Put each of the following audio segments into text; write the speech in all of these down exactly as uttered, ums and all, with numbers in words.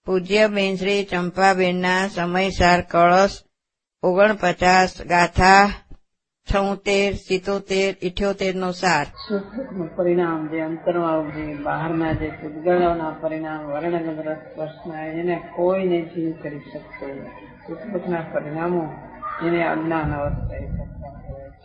પૂજ્ય બેન શ્રી ચંપાબેનના સમયસાર કળશ ઓગણપચાસ ગાથા છોતેર સિત્તોતેર ઇઠ્યોતેર નો સાર. સુખનું પરિણામ જે અંતરમાં જે બહારના જે પૂતગળોના પરિણામ વર્ણગંધ સ્પર્શના એને કોઈને જીવ કરી શકતો નથી. સુખના પરિણામો એને અજ્ઞાન અવસ્થાએ કરતા હોય છે,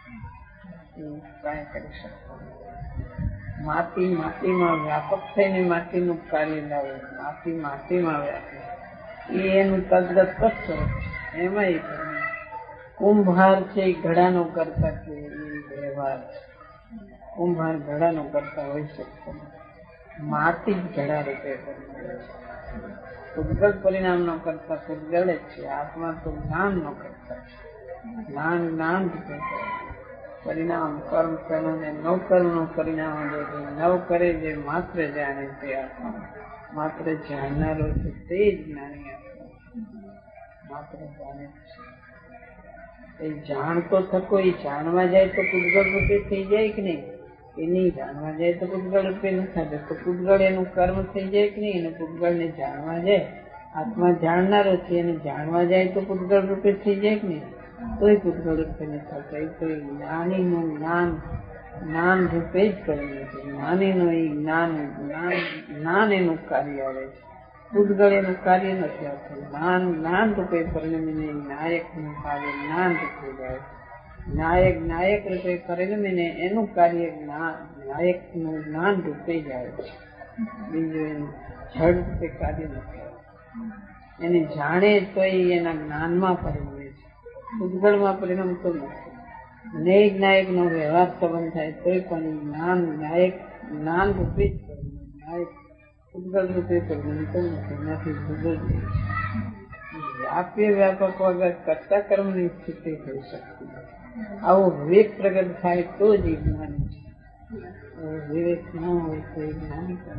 કાંઈ કરી શકતો નથી. માટી માટીમાં વ્યાપક થઈને માટીનું કાર્ય લાવે, માટી માટીમાં વ્યાપે એ એનું તદ્દત કચ્છ એમાં એ કુંભાર છે એ ઘડાનો કરતા કે એ વ્યવહાર કુંભાર ઘડાનો કરતા હોય શકતો માટી જ ઘડા રૂપે પૂતગળ પરિણામ નો કરતા પૂતગળ જ છે. આત્મા તો જ્ઞાન નો કરતા જ્ઞાન જ્ઞાન રૂપે પરિણામ કર્મ કર્મ ને નવ કર્મ નું પરિણામ નવ કરે જે માત્ર જાણે તે આત્મા માત્ર જાણનારો છે તે જ જ્ઞાની આત્મા માત્ર જાણે છે. એ જાણતો થકો એ જાણવા જાય તો પૂતગળ રૂપે થઈ જાય કે નહીં? એ નહીં જાણવા જાય તો પૂતગળ રૂપે ન થાય તો પૂતગળ એનું કર્મ થઈ જાય કે નહીં? એને પૂતગળ ને જાણવા જાય, આત્મા જાણનારો છે એને જાણવા જાય તો પૂતગળ રૂપે થઈ જાય કે નહીં? તોય પૂતગળ રૂપે ન થતા. એ તો જ્ઞાની નું જ્ઞાન જ્ઞાન રૂપે જ પરિણમે છે. જ્ઞાની નું એ જ્ઞાન જ્ઞાન જ્ઞાન એનું કાર્ય આવે છે, પૂતગળ એનું કાર્ય નથી આવતું. જ્ઞાન જ્ઞાન રૂપે પરિણમીને નાયક નું કાર્ય જ્ઞાન રૂપે જાય. નાયક નાયક રૂપે પરિણમીને એનું કાર્ય નાયક નું જ્ઞાન રૂપે જાય છે. બીજું એનું જડ રૂપે કાર્ય નથી આવતું. એને જાણે તો એના જ્ઞાનમાં પરિણમે છે, પૂતગળમાં પરિણમતો નથી. નેય નાયક નો વ્યવહાર સંબંધ થાય તોય પણ જ્ઞાન નાયક જ્ઞાન રૂપે જ પરિણમે. નાયક પૂતગળ રૂપે પરિણમતો નથી, એનાથી જુદો જ વ્યાપ્ય વ્યાપક વગર કરતા કર્મની સ્થિતિ થઈ શકતી. આવો વિવેક પ્રગટ થાય તો જ એ જ્ઞાની છે. વિવેક ના હોય તો એ જ્ઞાની કરે.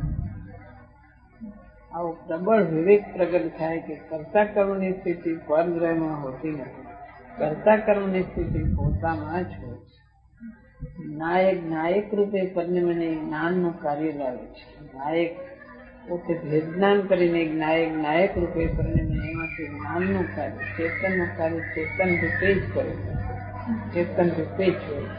આવો પ્રબળ વિવેક પ્રગટ થાય કે કરતા કર્મની સ્થિતિ પરગ્રહમાં હોતી નથી, કરતા કર્મની સ્થિતિ પોતામાં જ હોય છે. નાયક નાયક રૂપે પરિણમીને જ્ઞાનનું કાર્ય લાવે છે. નાયક પોતે વિજ્ઞાન કરીને નાયક નાયક રૂપે પરિણમે એમાંથી જ્ઞાનનું કાર્ય ચેતનનું કાર્ય ચેતન રૂપે જ કરે, ચેતન રૂપે જ હોય.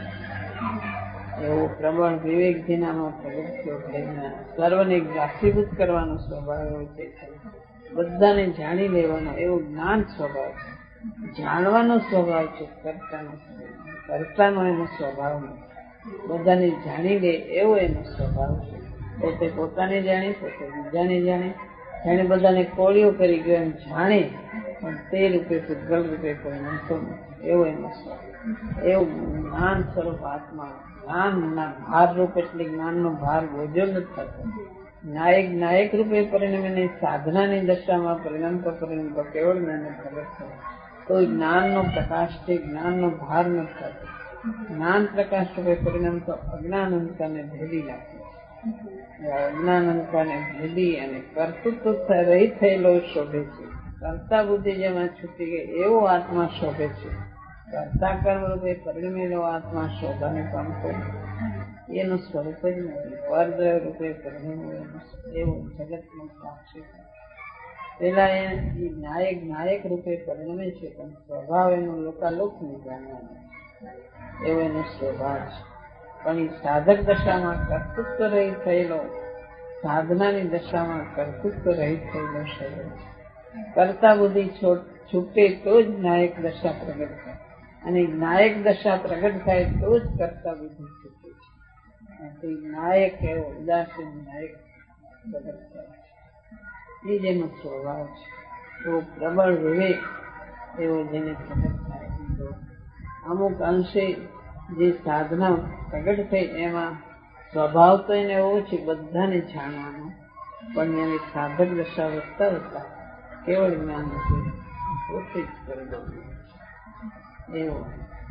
એવો પ્રબળ વિવેક જેનામાં પ્રગટ થયો, સર્વને ગ્રાસીભૂત કરવાનો સ્વભાવ એવો છે, બધાને જાણી લેવાનો એવો જ્ઞાન સ્વભાવ છે, જાણવાનો સ્વભાવ છે, કરતાનો કરતાનો એનો સ્વભાવ નથી. બધાને જાણી લે એવો એનો સ્વભાવ છે. પોતે પોતાને જાણે, પોતે બીજાને જાણે, જાણે બધાને કોળીઓ કરી ગયો એમ જાણે, પણ તે રૂપે પૂતગળ રૂપે પરિણમતો નથી. એવો એનો સ્વભાવ, એવું જ્ઞાન સ્વરૂપ આત્મા જ્ઞાનના ભાર રૂપ એટલે જ્ઞાનનો ભાર બોજો નથી થતો. નાયક નાયક રૂપે પરિણમીને સાધનાની દશામાં પરિણમતો પરિણમતો કેવળ જ્ઞાન પ્રગટ થયો તો જ્ઞાનનો પ્રકાશ છે, જ્ઞાનનો ભાર નથી થતો. જ્ઞાન પ્રકાશ રૂપે પરિણમતો અજ્ઞાન અંકાને ભેદી નાખે. અજ્ઞાન અંકાને ભેદી અને કર્તૃત્વ રહિત થયેલો શોભે છે. કર્તા બુદ્ધિ જેમાં છૂટી ગઈ એવો આત્મા શોભે છે. કર્તા કર્મ રૂપે પરિણમેલો આત્મા શોભાને પામતો એનું સ્વરૂપ જ નથી. પરદ્રવ્ય રૂપે પરિણમેલું એવું જગતનું સાક્ષી. પેલા એ નાયક નાયક રૂપે પરિણમે છે, પણ સ્વભાવ એનો લોકાલોક નહીં જાણવાનો એવો એનો સ્વભાવ છે. પણ એ સાધક દશામાં કર્તૃત્વ રહિત થયેલો, સાધનાની દશામાં કર્તૃત્વ રહિત થયેલો શરીર છે. કરતા બુદ્ધિ છૂટે તો જ નાયક દશા પ્રગટ થાય, અને નાયક દશા પ્રગટ થાય તો જ કરતા બુદ્ધિ છૂટે છે. નાયક એવો ઉદાસીન નાયક પ્રગટ થાય એ જેનો સ્વભાવ છે. તો પ્રબળ વિવેક એવો જેને પ્રગટ થાય. તો અમુક અંશે જે સાધના પ્રગટ થઈ એમાં સ્વભાવ તો એને એવો છે બધાને જાણવાનો, પણ એની સાધક દશા વધતા વધતા કેવળ જ્ઞાન નથી, પોતે જ કરી દઉં એવો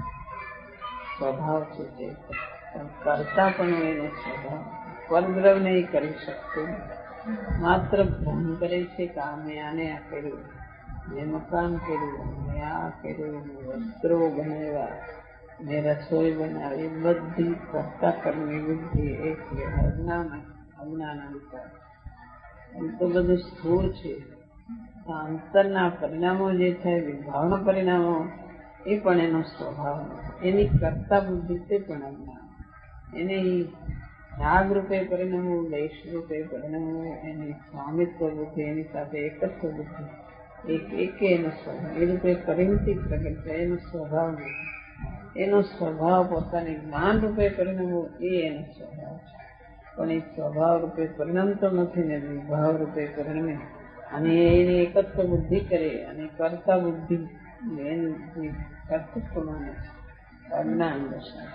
સ્વભાવ છે. તે કરતા પણ એનો સ્વભાવ પરદ્રવ નહીં કરી શકતો, માત્ર ભ્રમ કરે છે કે અમે આને આ કર્યું, મેં મકાન કર્યું, મેં આ કર્યું, વસ્ત્રો બનાવ્યા, મેં રસોઈ બનાવી, બધી કરતા કર્મની બુદ્ધિ એક અજ્ઞાન અજ્ઞાન અંતર તો બધું સ્થૂળ છે. અંતરના પરિણામો જે છે, વિભાવના પરિણામો, એ પણ એનો સ્વભાવ નથી. એની કરતા બુદ્ધિ તે પણ અજ્ઞાન. એને રાગ રૂપે પરિણામો, દેશ રૂપે પરિણામો, એની સ્વામિત્વ બુદ્ધિ, એની સાથે એકત્વ બુદ્ધિ, એક એક એનો સ્વભાવ, એ રૂપે પરિણતિ પ્રગટ થાય, એનો સ્વભાવ નથી. એનો સ્વભાવ પોતાને જ્ઞાન રૂપે પરિણામો, એ એનો સ્વભાવ છે. પણ એ સ્વભાવ રૂપે પરિણમતો નથી ને વિભાવ રૂપે પરિણમે, અને એને એકત્વ બુદ્ધિ કરે અને કરતા બુદ્ધિ એની કર્તૃત્વ માને છે. અજ્ઞાન દશા.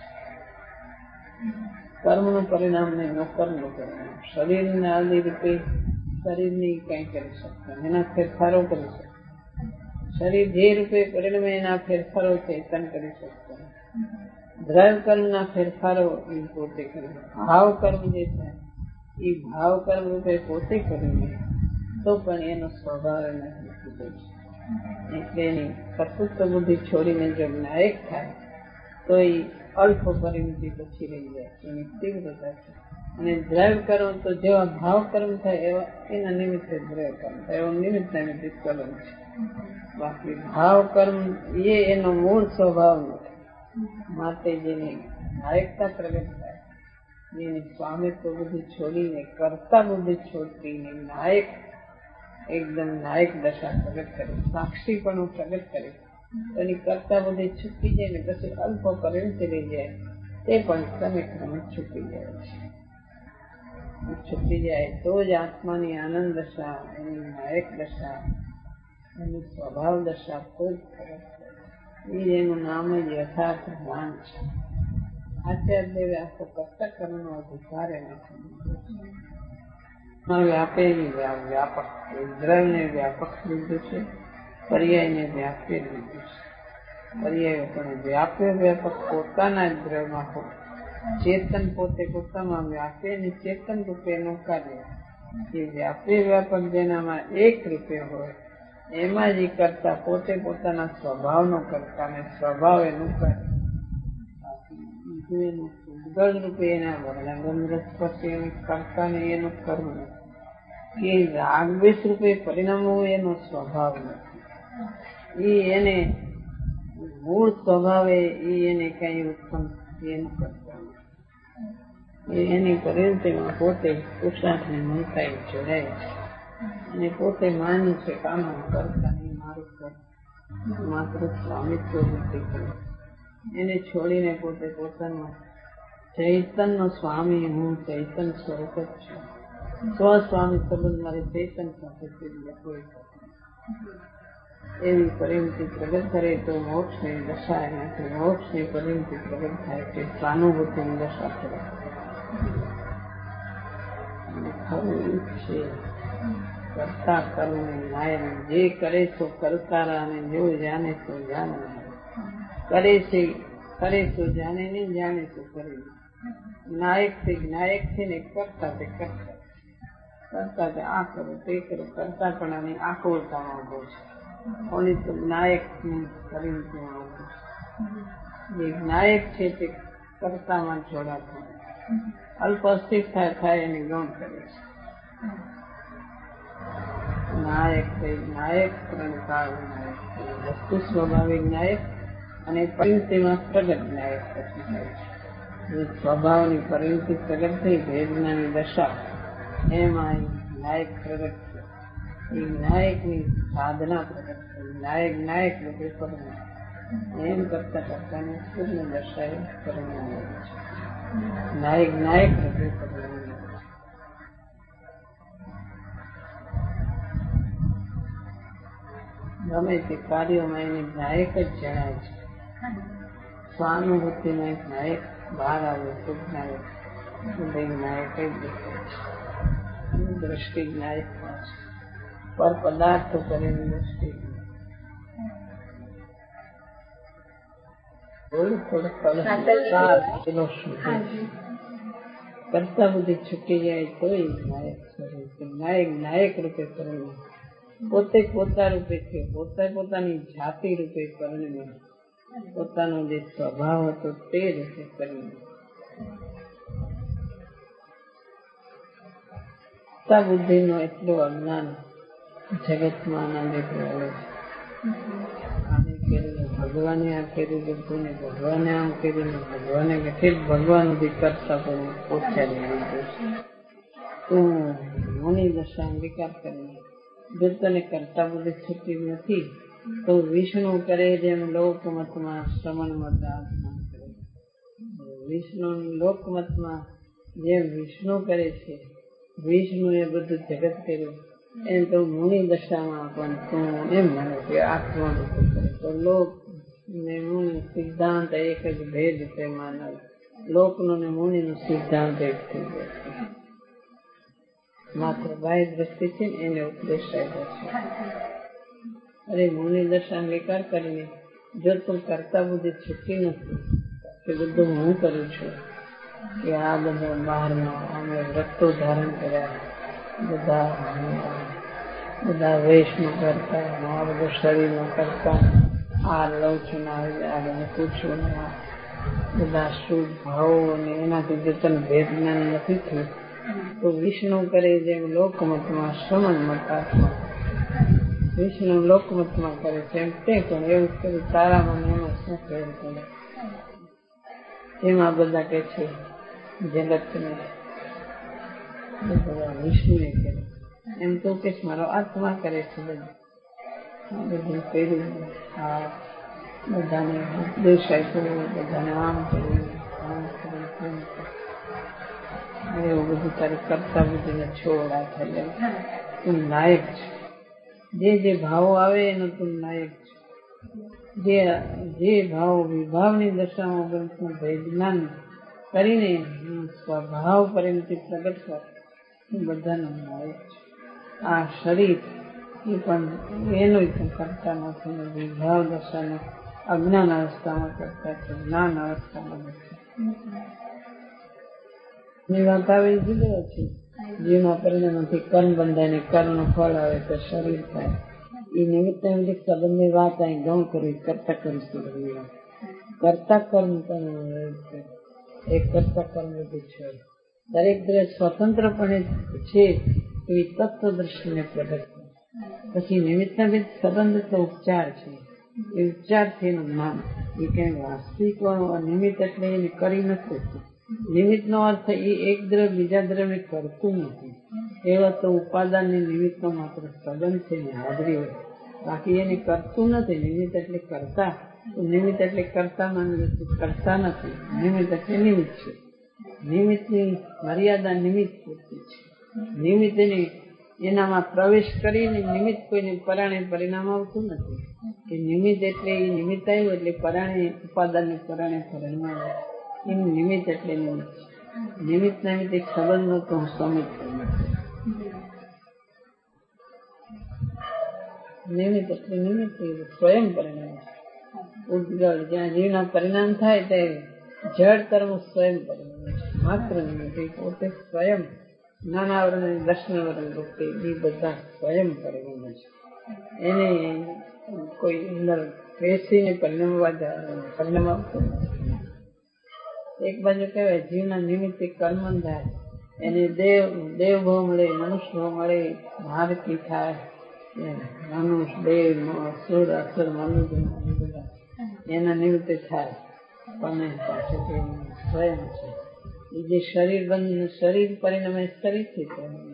કર્મનું પરિણામ ને નોકરનું પરિણામ. શરીરના આદિ રૂપે શરીરની કઈ કરી શકતા, એના ફેરફારો કરી શકતા. શરીર જે રૂપે પરિણમે એના ફેરફારો ચેતન કરી શકતા. દ્રવ્ય કર્મના ફેરફારો એ પોતે કરે. ભાવ કર્મ જે છે એ ભાવ કર્મ રૂપે પોતે કરીને તો પણ એનો સ્વભાવ નથી છૂટે છે. એટલે એની કર્તૃત્વ બુદ્ધિ છોડીને જો નાયક થાય તો એ અલ્પ પરિમિતિ પછી રહી જાય, એની તીવ્રતા છે. અને દ્રવ્ય કર્મ તો જેવા ભાવ કર્મ થાય એવા એના નિમિત્તે દ્રવ્ય કર્મ થાય, એવો નિમિત્ત નિમિત્ત કર્મ છે. બાકી ભાવ કર્મ એ એનો મૂળ સ્વભાવ નથી. માટે જેની નાયકતા પ્રગટ થાય, જેની સ્વામિત્વ બુદ્ધિ છોડીને કરતા બુદ્ધિ છોડીને નાયક, એકદમ નાયક દશા પ્રગટ કરે, સાક્ષીપણું પ્રગટ કરે, એની કરતા બુદ્ધિ છૂટી જાય ને પછી અલ્પ પરિણતિ રહી જાય, તે પણ ક્રમે ક્રમે છૂટી જાય છે. છૂટી જાય તો જ આત્માની આનંદ દશા, એની નાયક દશા, એની સ્વભાવ દશા કોઈ પ્રગટ થાય. એ એનું નામ જ યથાર્થ જ્ઞાન છે. આચાર્ય દેવે આખો કરતા કર્મનો અધિકાર એને વ્યાપેલી વ્યાપક, દ્રવ્યને વ્યાપક લીધું છે, પર્યાયને વ્યાપ્ય લીધું છે. પર્યાય પણ વ્યાપ્ય વ્યાપક પોતાના જ દ્રવ્યમાં હોય, ચેતન પોતે પોતામાં વ્યાપે અને ચેતન રૂપે એનું કાર્ય. એ વ્યાપ્ય વ્યાપક જેનામાં એક રૂપે હોય એમાં જ કરતા પોતે પોતાના સ્વભાવનો કરતા ને સ્વભાવ એનું કાર્ય. એનું ઉદ્ગલ રૂપે એના વર્ણન રસપતિ કરતા ને એનું કર્મ નથી. કે રાગદ્વેષ રૂપે પરિણામો એનો સ્વભાવ નથી. એ એને મૂળ સ્વભાવે એ એને કઈ ઉત્પન્ન એનું કરતા નથી. એની પરિણતિમાં પોતે પુરુષાર્થ ને મમતા જોડાય છે અને પોતે માને છે કામ કરતા નહીં, મારું કર માત્ર સ્વામિત્વ બુદ્ધિ કરે. એને છોડીને પોતે પોતાનો ચૈતન્ય સ્વામી, હું ચૈતન સ્વરૂપ જ છું, સ્વસ્વામી સંબંધ મારી ચૈતન સાથે કોઈ એવી પરિણતિ પ્રગટ કરે તો મોક્ષની દશા એનાથી મોક્ષની પરિણતિ પ્રગટ થાય છે. સ્વાનુભૂતિની દશા કરે છે. કરતા કર્મ નાયક જે કરે તો કરતા અને જો જાણે તો જાણે, કરે છે કરે તો જાણે નહીં, જાણે તો કરે. નાયક થી નાયક છે ને કરતા તે કરતા કરતા તે આ કરો તે કરો, કરતા પણ આની આકુળતામાં ઉભો છે. કોની તો નાયક ની પરિણતિમાં ઉભો છે. જે નાયક છે તે કરતામાં જોડાતો અલ્પ અસ્થિરતા થાય એની ગૌણ કરે છે. નાયક નાયક ત્રણ નાયક, વસ્તુ સ્વાભાવિક નાયક અને પરિણતિમાં પ્રગટ નાયક પછી થાય છે. સ્વભાવની પરિણતિ પ્રગટ થઈ વેદનાની દશા, એમાં નાયક પ્રગટ છે. એ નાયકની સાધના પ્રગટ થઈ, નાયક નાયક રૂપે પરિણામ. એમ કરતા કરતા પૂર્ણ દશા એ પરિણામ છે. નાયક નાયક રૂપે પરિણામ. ગમે તે કાર્યોમાં એને નાયક જ જણાય છે. સ્વાનુભૂતિનો એક નાયક બહાર આવે તો નાયક નાયક જ દેખાય છે. દ્રષ્ટિ નાયક પર પદાર્થો કરેલી દ્રષ્ટિ કરતા બધી છૂટી જાય તો નાયક સ્વરૂપ નાયક નાયક રૂપે પરિણમે. પોતે પોતા રૂપે છે, પોતે પોતાની જાતિ રૂપે પરિણમે, પોતાનો જે સ્વભાવ હતો તે રૂપે પરિણમે. કરતા બુદ્ધિનું એટલું અજ્ઞાન જગતમાં આનંદિત રહે છે. ભગવાને આ કર્યું બધું ને ભગવાને આમ કર્યું ને ભગવાને કેટલીક ભગવાન સુધી કરતા પણ પહોંચાડી દીધું છે. તું મુનિ દશા વિકાર કરી જો તને કરતા બુદ્ધિ છૂટી નથી તો વિષ્ણુ કરે જેમ લોકમતમાં શ્રવણ મત કરે. વિષ્ણુ લોકમતમાં જેમ વિષ્ણુ કરે છે, વિષ્ણુ એ બધું જગત કર્યું એમ તો મુનિ દશામાં પણ તું એમ માને કે આત્મા બધું કરે તો લોક ને મુનિ સિદ્ધાંત એક જ ભેદ છે માનવ. લોકનો ને મુનિનો સિદ્ધાંત એક થઈ ગયો છે. માત્ર બાહ્ય દ્રષ્ટિ છે ને એને ઉપદેશ આપ્યો છે. અરે મુનિ દર્શન વિકાર કરીને જો તું કરતા બુદ્ધિ છૂટી નથી કે બધું હું કરું છું કે આ બધા બહારનો અમે વ્રતો ધારણ કર્યા બધા બધા વેશનું કરતા આ બધું શરીરનું કરતા આ લઉં છું આ મૂકું છું બધા શુદ્ધ ભાવો અને એનાથી જે તને ભેદ જ્ઞાન નથી થયું તો વિષ્ણુ કરે જેમ લોકમતમાં શ્રવણ મતાત્મા વિષ્ણુ લોકમતમાં કરે છે એમ તે પણ એવું કર્યું તારામાં એમાં શું ફેર પડે. એમાં બધા કે છે જગતને બધા વિષ્ણુએ કરે એમ તો કે મારો આત્મા કરે છે. બધું કર્યું આ બધાને ઉપદેશ આપ્યો બધાને આમ કર્યું આમ કર્યું એવું બધું તારે કરતા બધીને છોડ આ થઈ તું નાયક છે. જે જે ભાવો આવે એનો તું નાયક છે. જે જે ભાવ વિભાવની દશામાં ગ્રંથનું ભેદજ્ઞાન કરીને સ્વભાવ પરિણતિ પ્રગટ કર એ બધાનો નાયક છે. આ શરીર એ પણ એનું પણ કરતા નથી. વિભાવ દશાને અજ્ઞાન અવસ્થામાં કરતા છે, જ્ઞાન અવસ્થામાં નથી. ની વાત આવે એ જુદો છે. જીવના પરિણામથી કર્મ બંધાય કર્મનું ફળ આવે તો શરીર થાય. એ નિમિત્ત નિમિત્ત સંબંધની વાત અહીં ગૌણ કરવી કરતા કરીશું. કરતા કર્મ એ કરતા કર્મ બધું છે. દરેક દ્રશ સ્વતંત્રપણે છે એવી તત્વ દ્રષ્ટિને પ્રગટ કરે. પછી નિમિત્ત નિમિત્ત સંબંધ તો ઉપચાર છે. એ ઉપચારથી એનું જ્ઞાન એ કઈ વાસ્તવિક નિમિત્ત એટલે એને કરી નથી. નિમિત્ત નો અર્થ એ એક દ્રવ્ય બીજા દ્રવ્ય કરતું નથી. એવા તો ઉપાદાન ની નિમિત્ત નો માત્ર સંબંધ છે ને હાજરી હોય, બાકી એને કરતું નથી. નિમિત્ત એટલે કરતા, નિમિત્ત એટલે કરતા કરતા નથી. નિમિત્ત એટલે નિમિત્ત છે. નિમિત્ત ની મર્યાદા નિમિત્ત પૂરતી છે. નિમિત્ત એની એનામાં પ્રવેશ કરીને નિમિત્ત કોઈને પરાણે પરિણામ આવતું નથી. કે નિમિત્ત એટલે એ નિમિત્ત આવ્યું એટલે પરાણે ઉપાદાન ને પરાણે પરિણામ આવે. એનું નિમિત્ત એટલે નિમિત્ત છે. નિમિત્ત નિમિત્ત એક સંબંધ નો તો હું સમિત કરું. નિમિત્ત એટલે નિમિત્ત સ્વયં પરિણામ છે. ઉદ્ગળ જ્યાં જીવના પરિણામ થાય તે જળ કર્મ સ્વયં પરિણામ છે. માત્ર નિમિત્ત પોતે સ્વયં નાના વર્ણ દર્શન વર્ણ રૂપે એ બધા સ્વયં પરિણામ છે. એને કોઈ અંદર બેસીને પરિણામવા પરિણામ આપતું નથી. એક બાજુ કહેવાય જીવના નિમિત્તે કર્મ થાય એને દેવ દેવ ભાવ મળે, મનુષ્ય ભાવ મળે, ભારતી થાય, મનુષ્ય દેવ અસુર અસુર મનુષ્ય બધા એના નિમિત્તે થાય. પણ પાછું સ્વયં છે. એ જે શરીર બંધ શરીર પરિણામે શરીરથી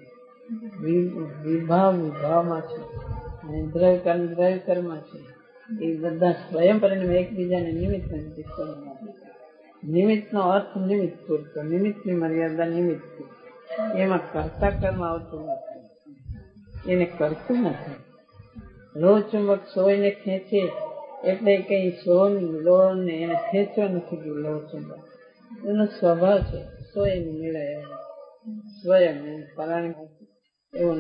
વિભાવ વિભાવમાં છે અને દ્રવ્ય કર્મ દ્રવ્ય કર્મ છે. એ બધા સ્વયં પરિણામે એકબીજાને નિમિત્ત નિમિત્ત નિમિત્ત નો અર્થ નિમિત્ત પૂરતો, નિમિત્ત ની મર્યાદા નિમિત્ત. એમાં કરતા કર્મ આવતું નથી. એને કરતું નથી. લોહ ચુંબક સોયને ખેંચે એટલે કઈ સોન લોહ ને એને ખેંચવા નથી ગયું. લોહ ચુંબક એનો સ્વભાવ છે. સ્વયં મેળવે સ્વયં પરાણે એવો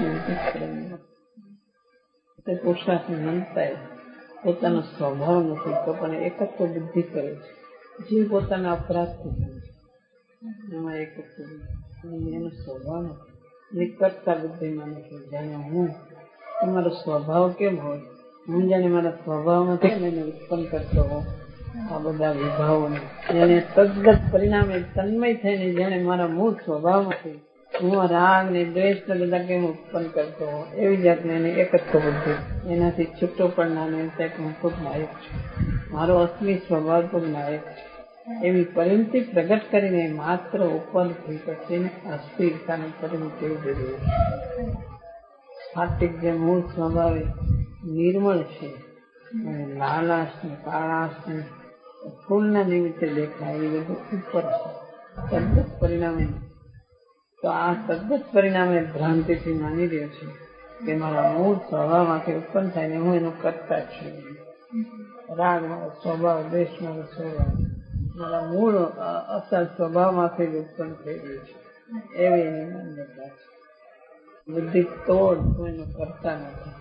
નિમિત્ત પુરુષાર્થ મનતા પોતાનો સ્વભાવ નથી તો પણ એકત્વ બુદ્ધિ કરે છે. જીવ પોતાના અપરાધથી કરે છે એમાં એકત્વ એનો સ્વભાવ નથી. કરતા બુદ્ધિમાં નથી. જાણે હું તમારો સ્વભાવ કેમ હોય, હું જાણે મારા સ્વભાવમાં કેમ એને ઉત્પન્ન કરતો હોઉં આ બધા વિભાવોને, જેને તદ્ગત પરિણામે તન્મય થઈને જેને મારા મૂળ સ્વભાવમાંથી હું રાગ ને દ્વેષ ને બધા કેમ ઉત્પન્ન કરતો હોઉં એવી જાતને એની એક જ બુદ્ધિ, એનાથી છૂટો પડનાર હું ખૂબ નાયક છું, મારો અસલી સ્વભાવ તો નાયક છે એવી પરિણતિ પ્રગટ કરીને માત્ર ઉપરથી પછી અસ્થિરતાની પરિણતિ જરૂર છે. સાત્વિક જે મૂળ સ્વભાવ નિર્મળ છે, લાલાશ ને કાળાશ ને ફૂલના નિમિત્તે દેખાય એ બધું ઉપર છે તદ્દત પરિણામે. તો આ તદ્દત પરિણામે ભ્રાંતિથી માની રહ્યો છે કે મારા મૂળ સ્વભાવમાંથી ઉત્પન્ન થાય ને હું એનું કરતા છું. રાગ મારો સ્વભાવ, દ્વેષ મારો સ્વભાવ મારા મૂળ અસલ સ્વભાવમાંથી જ ઉત્પન્ન થઈ રહ્યું છે એવી એની માન્યતા છે. બુદ્ધિ તોડ હું એનું કરતા નથી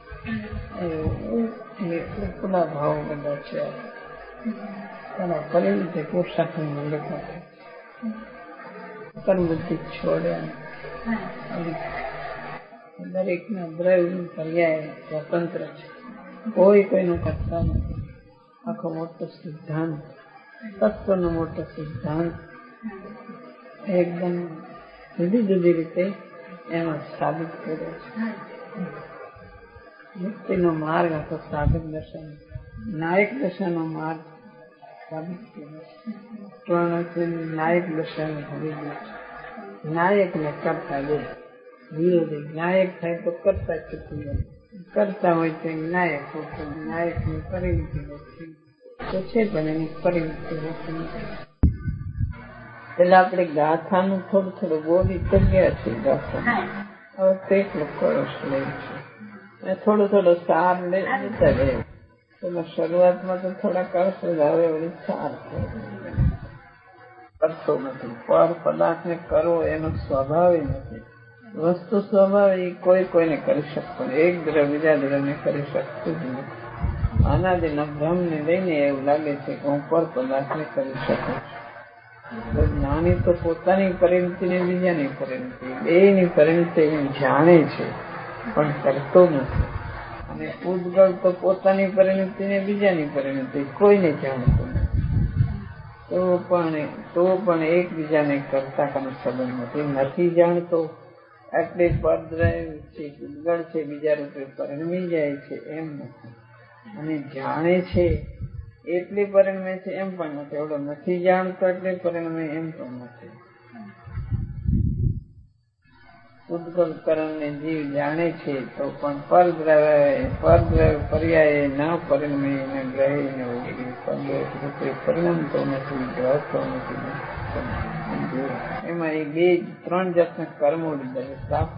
એ ઉપલા ભાવ બધા છે. પરિણતિ પુરુષાર્થ મંડળ બુદ્ધિ છોડે દરેક ના દ્રવ્ય પર્યાય સ્વતંત્ર છે, કોઈ કોઈનું કરતા નથી. આખો મોટો સિદ્ધાંત, તત્વનો મોટો સિદ્ધાંત એકદમ જુદી જુદી રીતે એમાં સાબિત કર્યો છે. મુક્તિનો માર્ગ આખો સાધક દર્શન, નાયક દશાનો માર્ગ સાબિત કર્યો છે. નાયક દશા ભરી ગયો છે. નાયક ને કરતા બે વિરોધી, નાયક થાય તો કરતા ચૂકી જાય, કરતા હોય તો નાયક હોતું, નાયક ની પરિણતિ હોતી તો છે પણ એની પરિણતિ હોતી નથી. એટલે આપણે ગાથાનું થોડું થોડું બોલી તો ગયા છે. ગાથા હવે કેટલું કળશ લે છે, થોડું થોડો સાર લેતા ગયો. એમાં શરૂઆતમાં તો થોડા કળશ આવે વળી સાર કરતો નથી. પર પદાર્થ ને કરવો એનો સ્વભાવ નથી. વસ્તુ સ્વભાવ એ કોઈ કોઈને કરી શકતો, એક દ્રવ્ય બીજા દ્રવ્યને કરી શકતું જ નથી. અનાદિના ભ્રમ ને લઈને એવું લાગે છે કે હું પર પદાર્થ ને કરી શકું છું. જ્ઞાની તો પોતાની પરિણતિ ને બીજાની પરિણતિ, બેની પરિણતિ જાણે છે પણ કરતો નથી. અને ઉદ્ગલ તો પોતાની પરિણતિ ને બીજાની પરિણતિ કોઈને જાણતો નથી. તો પણ તો પણ એકબીજાને કરતા કનો સંબંધ નથી. નથી જાણતો એટલે પરદ્રવ્ય છે, ઉદ્ગળ છે, બીજા રૂપે પરિણમી જાય છે એમ નથી. અને જાણે છે એટલે પરિણમે છે એમ પણ નથી. એવડો નથી જાણતો એટલે પરિણમે એમ પણ નથી. ઉદ્ગલ કરણ ને જીવ જાણે છે તો પણ પરદ્રવ્ય પરદ્રવ્ય પર્યાય ન પરિણમે ને ગ્રહીને રૂપે પરિણમતો નથી, ગ્રહતો નથી. એમાં એ બે ત્રણ જાતના કર્મો લીધા, પ્રાપ્ત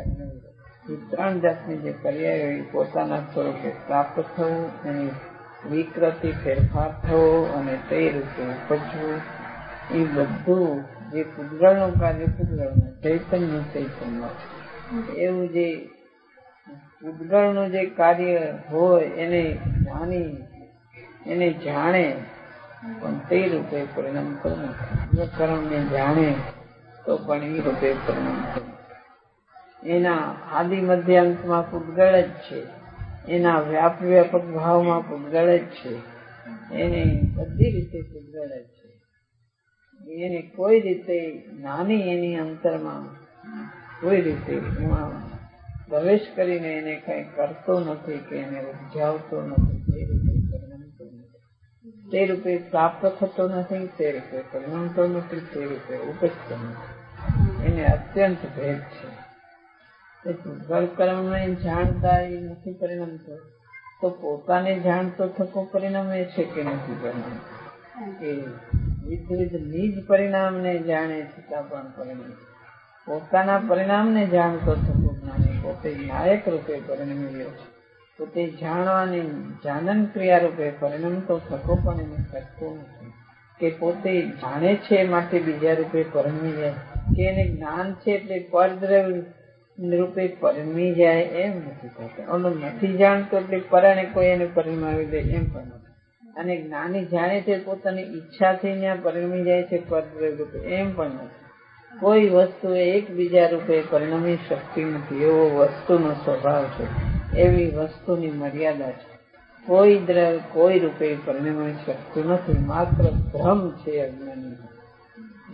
એ ત્રણ જાતની જે પર્યાય હોય પોતાના સ્વરૂપે પ્રાપ્ત થવું, એની વિકૃતિ ફેરફાર થવો અને તે રૂપે ઉપજવું, એ બધું જે પૂતગળનું કાર્ય પૂતગળમાં, ચૈતન્ય ચૈતન્ય એવું જે પૂતગળનું જે કાર્ય હોય એને જાણી એને જાણે પણ તે રૂપે પરિણામ કરવું. કર્મને જાણે તો પણ એ રૂપે પરિણામ કરવું. એના આદિ મધ્યાંતમાં પૂતગળ જ છે, એના વ્યાપ વ્યાપક ભાવમાં પૂતગળ જ છે, એને બધી રીતે પૂતગળ જ છે. એને કોઈ રીતે નાની એની અંતરમાં કોઈ રીતે એમાં પ્રવેશ કરીને એને કઈ કરતો નથી કે એને ઉપજાવતો નથી, તે રૂપે પરિણમતો નથી, તે રૂપે પ્રાપ્ત થતો નથી, તે રૂપે પરિણમતો નથી, તે રૂપે ઉપજતો નથી. એને અત્યંત ભેદ છે. પૂતગળ કર્મને જાણતા એ નથી પરિણમતો તો પોતાને જાણતો થકો પરિણામે છે કે નથી પરિણામ? એ વિવિધ નિજ પરિણામને જાણે છતાં પણ પરિણામ, પોતાના પરિણામને જાણતો થતો જ્ઞાની પોતે નાયક રૂપે પરિણમી રહ્યો છે. પોતે જાણવાની જાનન ક્રિયા રૂપે પરિણમતો થકો પણ એને કરતો નથી. કે પોતે જાણે છે માટે બીજા રૂપે પરિણમી જાય, કે એને જ્ઞાન છે એટલે પરદ્રવ્ય રૂપે પરિણમી જાય એમ નથી થતો. ઓલો નથી જાણતો એટલે પરાણે કોઈ એને પરિણમાવી દે એમ પણ નથી. અને જ્ઞાની જાણે છે પોતાની ઈચ્છાથી ત્યાં પરિણમી જાય છે પરદ્રવ્ય રૂપે એમ પણ નથી. કોઈ વસ્તુ એકબીજા રૂપે પરિણમી શકતી નથી, એવો વસ્તુનો સ્વભાવ છે. એવી વસ્તુની મર્યાદા છે. કોઈ દ્રવ્ય કોઈ રૂપે પરિણમી શકતું નથી, માત્ર ભ્રમ છે અજ્ઞાની.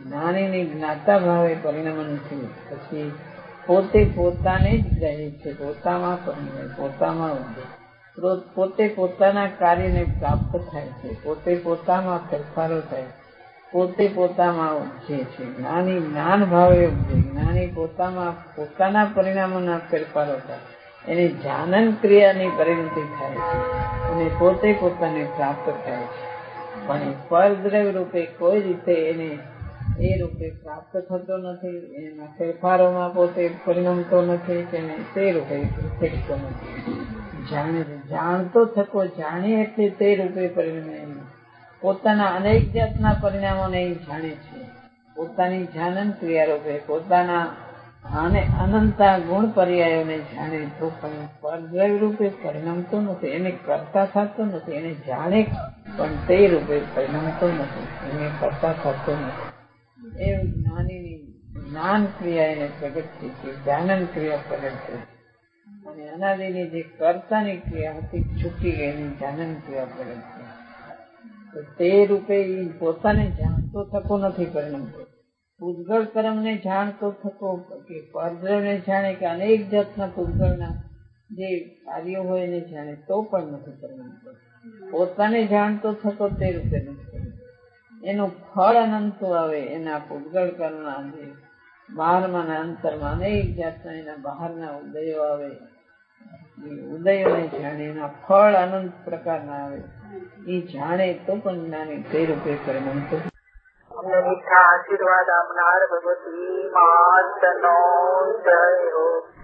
જ્ઞાનીની જ્ઞાતા ભાવે પરિણમ નથી. પછી પોતે પોતાને જ ગ્રહે છે, પોતામાં પરિણમે, પોતામાં વધે, પોતે પોતાના કાર્યને પ્રાપ્ત થાય છે, પોતે પોતામાં ફેરફારો થાય, પોતે પોતામાં ઉપજે છે. જ્ઞાની જ્ઞાન ભાવે ઉપજે, જ્ઞાની પોતામાં પોતાના પરિણામોના ફેરફારો થાય, એની જાનન ક્રિયાની પરિણતિ થાય છે અને પોતે પોતાને પ્રાપ્ત થાય છે. પણ પરદ્રવ્ય રૂપે કોઈ રીતે એને એ રૂપે પ્રાપ્ત થતો નથી, એના ફેરફારોમાં પોતે પરિણમતો નથી, તેને તે રૂપે ફેરતો નથી. જાણે જાણતો થકો જાણીએ એટલે તે રૂપે પરિણમે. પોતાના અનેક જાતના પરિણામોને એ જાણે છે, પોતાની જાનન ક્રિયા રૂપે પોતાના અને અનંતા ગુણ પર્યાયોને જાણે તો પણ પરદ્રવ્ય રૂપે પરિણમતો નથી, એને કરતા થતો નથી. એને જાણે પણ તે રૂપે પરિણમતો નથી, એને કરતા થતો નથી. એ જ્ઞાનીની જ્ઞાન ક્રિયા એને પ્રગટ થઈ છે, જાનન ક્રિયા પ્રગટ થઈ અને અનાદિની જે કર્તાની ક્રિયા હતી છૂટી ગઈ, એની જાનન ક્રિયા પ્રગટ થઈ. તો તે રૂપે પોતાને જાણતો થકો નથી પરિણમતો. પૂતગળ કર્મને જાણતો થકો કે પરદ્રવ્યને જાણે કે અનેક જાતના પૂતગળના જે કાર્યો હોય એને જાણે તો પણ નથી પરિણમતો. પોતાને જાણતો થકો તે રૂપે નથી. એનું ફળ અનંત આવે. એના પૂતગળ કર્મના જે બહારમાં અંતરમાં અનેક જાતના એના બહારના ઉદયો આવે, એ ઉદયોને જાણે એના ફળ અનંત પ્રકારના આવે, એ જાણે તો પણ જ્ઞાની તે રૂપે પરિણમતો. અમને મીઠા આશીર્વાદ આપનાર ભગવતી માતનો જય હો.